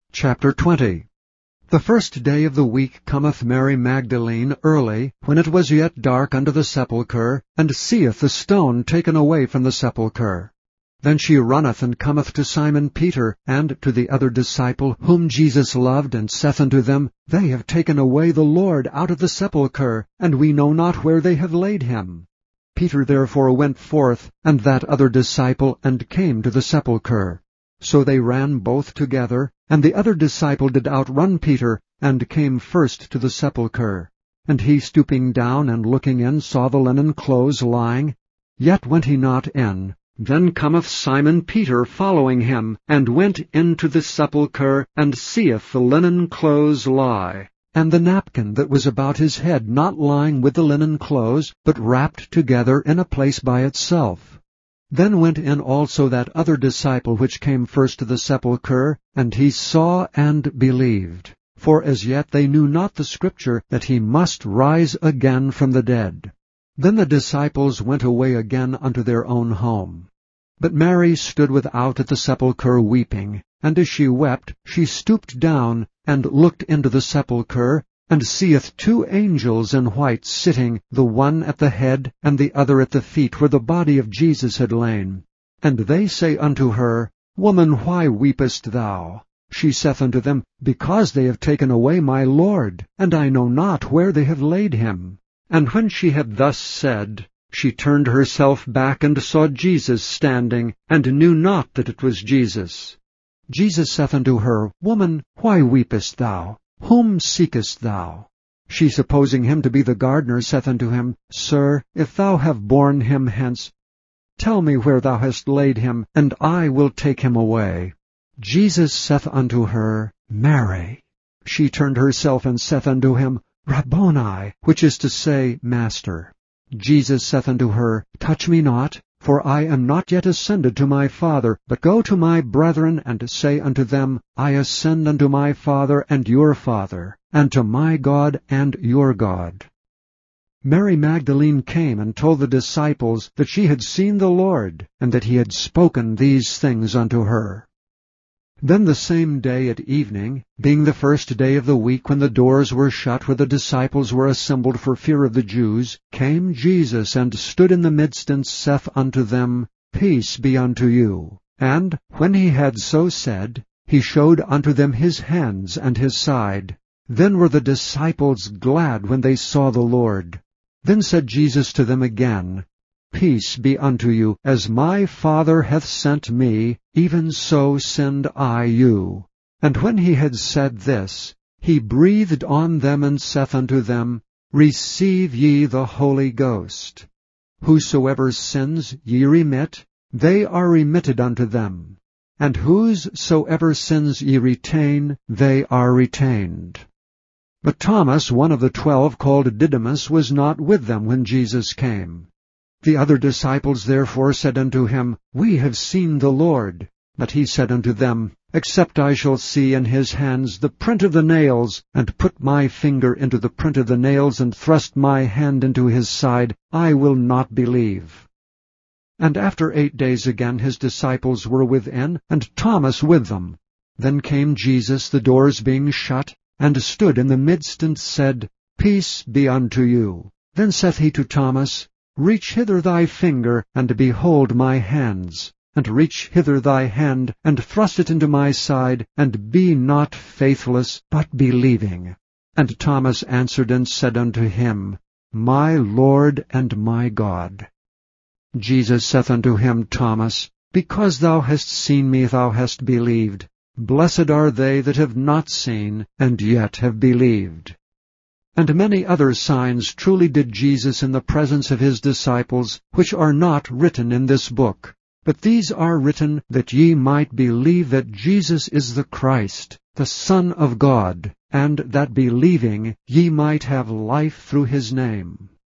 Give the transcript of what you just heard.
Chapter 20. The first day of the week cometh Mary Magdalene early, when it was yet dark, unto the sepulchre, and seeth the stone taken away from the sepulchre. Then she runneth and cometh to Simon Peter, and to the other disciple, whom Jesus loved, and saith unto them, They have taken away the Lord out of the sepulchre, and we know not where they have laid him. Peter therefore went forth, and that other disciple, and came to the sepulchre. So they ran both together, and the other disciple did outrun Peter, and came first to the sepulchre. And he, stooping down and looking in, saw the linen clothes lying. Yet went he not in. Then cometh Simon Peter following him, and went into the sepulchre, and seeth the linen clothes lie, and the napkin that was about his head not lying with the linen clothes, but wrapped together in a place by itself. Then went in also that other disciple which came first to the sepulchre, and he saw and believed. For as yet they knew not the Scripture, that he must rise again from the dead. Then the disciples went away again unto their own home. But Mary stood without at the sepulchre weeping. And as she wept, she stooped down, and looked into the sepulchre, and seeth two angels in white sitting, the one at the head, and the other at the feet, where the body of Jesus had lain. And they say unto her, Woman, why weepest thou? She saith unto them, Because they have taken away my Lord, and I know not where they have laid him. And when she had thus said, she turned herself back, and saw Jesus standing, and knew not that it was Jesus. Jesus saith unto her, Woman, why weepest thou? Whom seekest thou? She, supposing him to be the gardener, saith unto him, Sir, if thou have borne him hence, tell me where thou hast laid him, and I will take him away. Jesus saith unto her, Mary. She turned herself, and saith unto him, Rabboni, which is to say, Master. Jesus saith unto her, Touch me not, for I am not yet ascended to my Father, but go to my brethren, and say unto them, I ascend unto my Father and your Father, and to my God and your God. Mary Magdalene came and told the disciples that she had seen the Lord, and that he had spoken these things unto her. Then the same day at evening, being the first day of the week, when the doors were shut where the disciples were assembled for fear of the Jews, came Jesus, and stood in the midst, and saith unto them, Peace be unto you. And when he had so said, he showed unto them his hands and his side. Then were the disciples glad when they saw the Lord. Then said Jesus to them again, Peace be unto you. As my Father hath sent me, even so send I you. And when he had said this, he breathed on them, and saith unto them, Receive ye the Holy Ghost. Whosoever sins ye remit, they are remitted unto them. And whosoever sins ye retain, they are retained. But Thomas, one of the 12, called Didymus, was not with them when Jesus came. The other disciples therefore said unto him, We have seen the Lord. But he said unto them, Except I shall see in his hands the print of the nails, and put my finger into the print of the nails, and thrust my hand into his side, I will not believe. And after 8 days again his disciples were within, and Thomas with them. Then came Jesus, the doors being shut, and stood in the midst, and said, Peace be unto you. Then saith he to Thomas, Reach hither thy finger, and behold my hands, and reach hither thy hand, and thrust it into my side, and be not faithless, but believing. And Thomas answered and said unto him, My Lord and my God. Jesus saith unto him, Thomas, Because thou hast seen me, thou hast believed. Blessed are they that have not seen, and yet have believed. And many other signs truly did Jesus in the presence of his disciples, which are not written in this book. But these are written that ye might believe that Jesus is the Christ, the Son of God, and that believing ye might have life through his name.